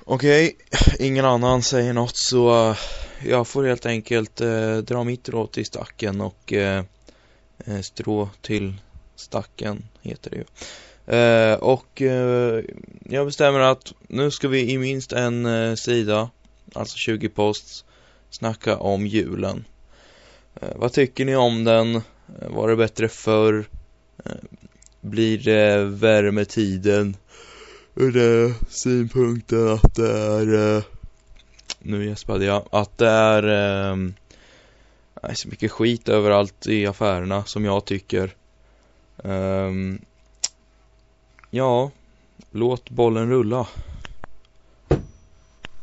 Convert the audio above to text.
Okej, ingen annan säger något så jag får helt enkelt dra mitt råd till stacken och strå till stacken heter det ju. Jag bestämmer att nu ska vi i minst en sida, alltså 20 posts, snacka om julen. Vad tycker ni om den? Var det bättre förr? Blir det värmetiden? Ur det synpunkten att det är nu gäspade jag att det är så mycket skit överallt i affärerna som jag tycker. Ja, låt bollen rulla.